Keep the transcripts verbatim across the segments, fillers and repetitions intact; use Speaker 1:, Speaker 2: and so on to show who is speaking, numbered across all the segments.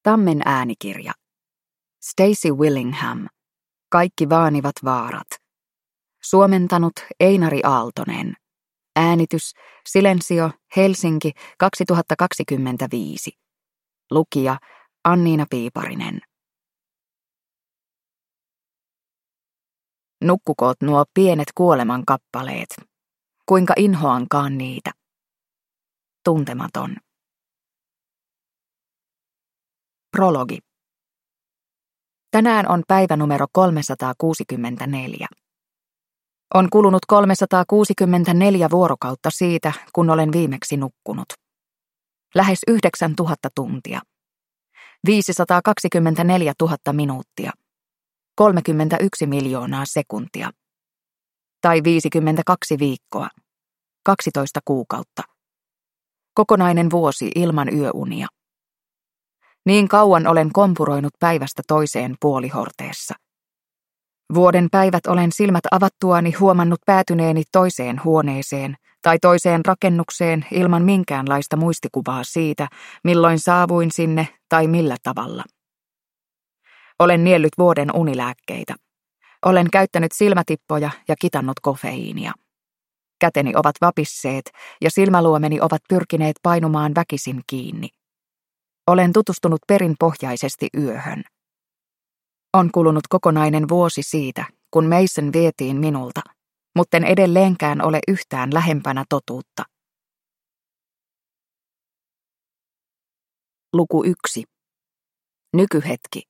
Speaker 1: Tammen äänikirja. Stacey Willingham. Kaikki vaanivat vaarat. Suomentanut Einari Aaltonen. Äänitys Silensio, Helsinki kaksituhattakaksikymmentäviisi. Lukija Anniina Piiparinen. Nukkukoot nuo pienet kuoleman kappaleet. Kuinka inhoankaan niitä. Tuntematon. Prologi. Tänään on päivä numero kolmesataakuusikymmentäneljä. On kulunut kolmesataakuusikymmentäneljä vuorokautta siitä, kun olen viimeksi nukkunut. Lähes yhdeksäntuhatta tuntia. viisisataakaksikymmentäneljätuhatta minuuttia. kolmekymmentäyksi miljoonaa sekuntia. Tai viisikymmentäkaksi viikkoa. kaksitoista kuukautta. Kokonainen vuosi ilman yöunia. Niin kauan olen kompuroinut päivästä toiseen puolihorteessa. Vuoden päivät olen silmät avattuani huomannut päätyneeni toiseen huoneeseen tai toiseen rakennukseen ilman minkäänlaista muistikuvaa siitä, milloin saavuin sinne tai millä tavalla. Olen niellyt vuoden unilääkkeitä. Olen käyttänyt silmätippoja ja kitannut kofeiinia. Käteni ovat vapisseet ja silmäluomeni ovat pyrkineet painumaan väkisin kiinni. Olen tutustunut perinpohjaisesti yöhön. On kulunut kokonainen vuosi siitä, kun Mason vietiin minulta, mutten edelleenkään ole yhtään lähempänä totuutta. Luku yksi. Nykyhetki.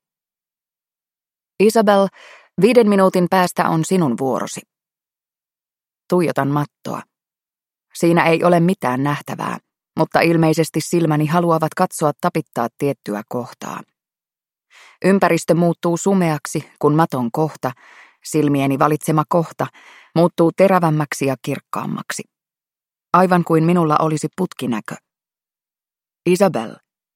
Speaker 1: Isabel, viiden minuutin päästä on sinun vuorosi. Tuijotan mattoa. Siinä ei ole mitään nähtävää, mutta ilmeisesti silmäni haluavat katsoa tapittaa tiettyä kohtaa. Ympäristö muuttuu sumeaksi, kun maton kohta, silmieni valitsema kohta, muuttuu terävämmäksi ja kirkkaammaksi. Aivan kuin minulla olisi putkinäkö. Isabel.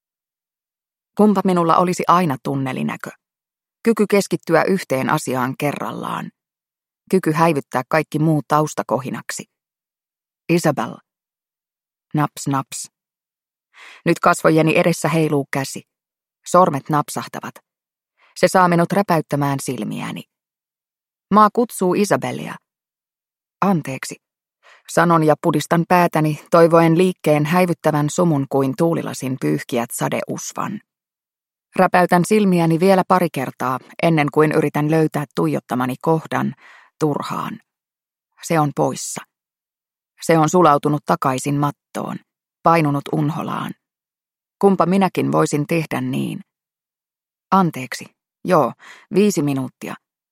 Speaker 1: Kumpa minulla olisi aina tunnelinäkö. Kyky keskittyä yhteen asiaan kerrallaan. Kyky häivyttää kaikki muu taustakohinaksi. Isabel. Naps, naps. Nyt kasvojeni edessä heiluu käsi. Sormet napsahtavat. Se saa minut räpäyttämään silmiäni. Maa kutsuu Isabelia. Anteeksi. Sanon ja pudistan päätäni, toivoen liikkeen häivyttävän sumun kuin tuulilasin pyyhkiät sadeusvan. Räpäytän silmiäni vielä pari kertaa, ennen kuin yritän löytää tuijottamani kohdan turhaan. Se on poissa. Se on sulautunut takaisin mattoon, painunut unholaan. Kumpa minäkin voisin tehdä niin? Anteeksi. Joo, viisi minuuttia.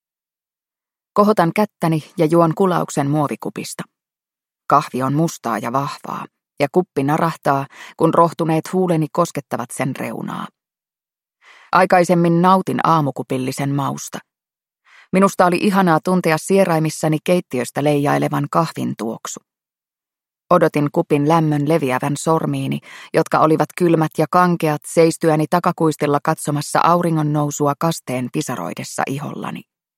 Speaker 1: Kohotan kättäni ja juon kulauksen muovikupista. Kahvi on mustaa ja vahvaa, ja kuppi narahtaa, kun rohtuneet huuleni koskettavat sen reunaa. Aikaisemmin nautin aamukupillisen mausta. Minusta oli ihanaa tuntea sieraimissani keittiöstä leijailevan kahvin tuoksu. Odotin kupin lämmön leviävän sormiini, jotka olivat kylmät ja kankeat seistyäni takakuistilla katsomassa auringon nousua kasteen pisaroidessa ihollani.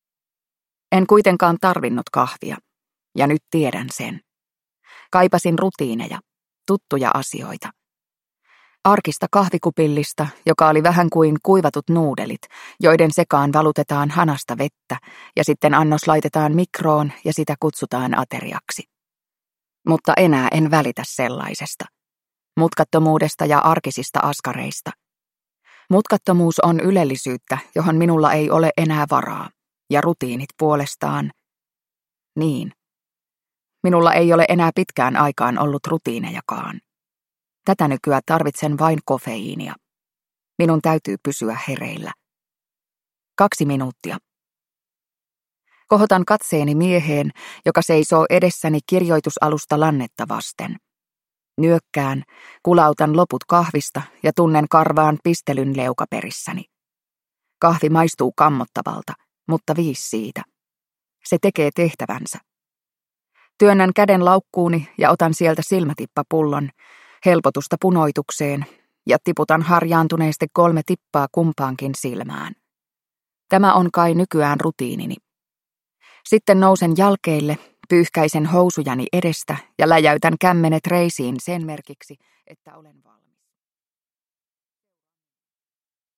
Speaker 1: En kuitenkaan tarvinnut kahvia, ja nyt tiedän sen. Kaipasin rutiineja, tuttuja asioita. Arkista kahvikupillista, joka oli vähän kuin kuivatut nuudelit, joiden sekaan valutetaan hanasta vettä, ja sitten annos laitetaan mikroon ja sitä kutsutaan ateriaksi. Mutta enää en välitä sellaisesta. Mutkattomuudesta ja arkisista askareista. Mutkattomuus on ylellisyyttä, johon minulla ei ole enää varaa, ja rutiinit puolestaan. Niin. Minulla ei ole enää pitkään aikaan ollut rutiinejakaan. Tätä nykyään tarvitsen vain kofeiinia. Minun täytyy pysyä hereillä. Kaksi minuuttia. Kohotan katseeni mieheen, joka seisoo edessäni kirjoitusalusta lannetta vasten. Nyökkään, kulautan loput kahvista ja tunnen karvaan pistelyn leukaperissäni. Kahvi maistuu kammottavalta, mutta viis siitä. Se tekee tehtävänsä. Työnnän käden laukkuuni ja otan sieltä silmätippapullon, helpotusta punoitukseen, ja tiputan harjaantuneesti kolme tippaa kumpaankin silmään. Tämä on kai nykyään rutiinini. Sitten nousen jalkeille, pyyhkäisen housujani edestä ja läjäytän kämmenet reisiin sen merkiksi, että olen valmis.